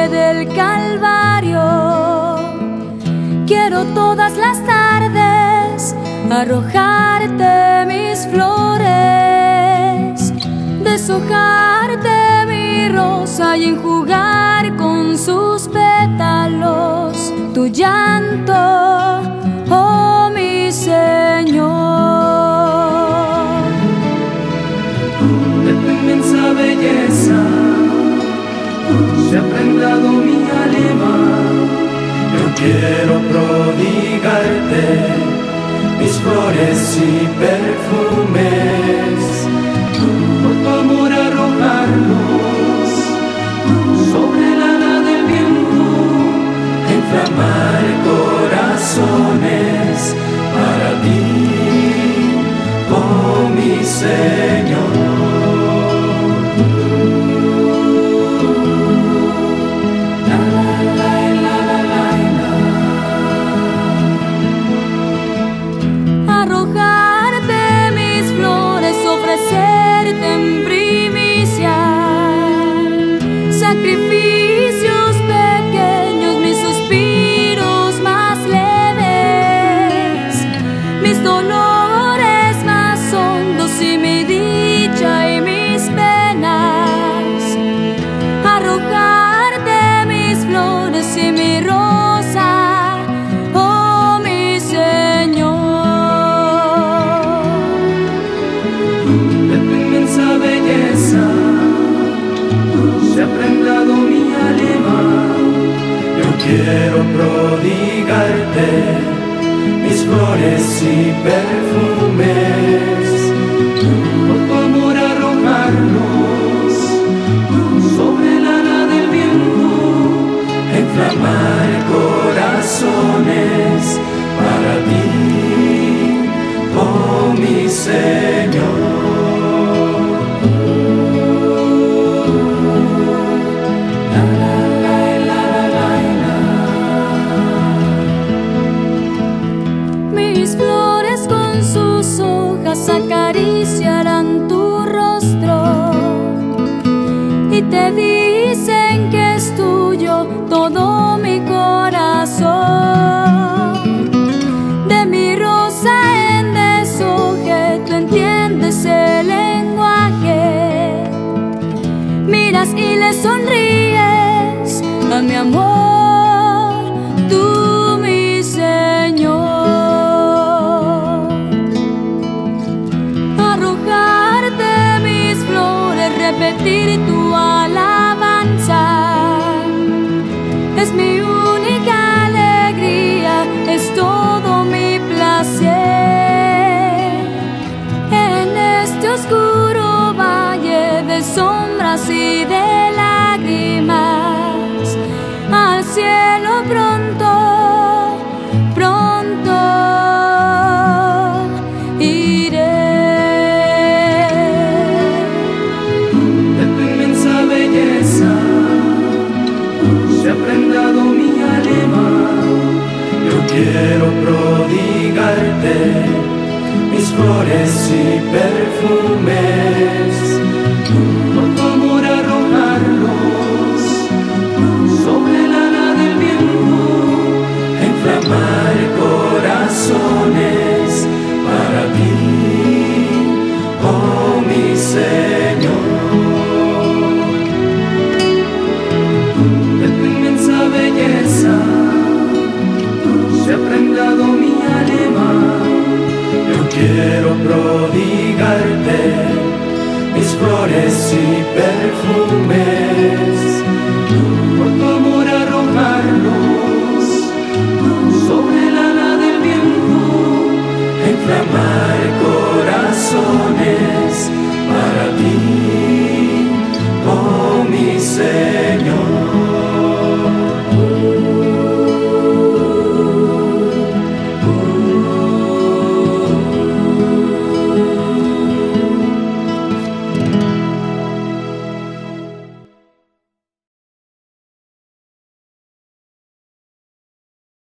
monte del Calvario. Quiero todas las tardes arrojarte mis flores, deshojarte mi rosa y enjugar con sus pétalos tu llanto, oh mi Señor. De tu inmensa belleza se ha prendado mi alma. Yo quiero prodigarte mis flores y perfumes, por tu amor arrojarlos sobre el ala del viento, inflamar corazones para ti, oh mi Señor. En primicia, sacrificios pequeños, mis suspiros más leves, mis dolores más hondos y mi dicha y mis penas, arrojarte mis flores y mi rosa, oh mi Señor. Se ha prendado mi alma. Yo quiero prodigarte mis flores y perfumes, por tu amor arrojarlos sobre el ala del viento, inflamar corazones para ti, oh mi Señor. Acariciarán tu rostro y te dicen que es tuyo todo mi corazón. De mi rosa en deshoje tú entiendes el lenguaje, miras y le sonríes a mi amor, tú mi Señor. Repetir tu alabanza es mi única alegría, es todo mi placer. En este oscuro valle de sombras y de lágrimas, al cielo pronto, pronto iré. Se ha prendado mi alma. Yo quiero prodigarte mis flores y perfumes, por tu amor arrojarlos sobre el ala del viento, inflamar corazones para ti, oh mi Señor. Se ha prendado mi alma. Yo quiero prodigarte mis flores y perfumes,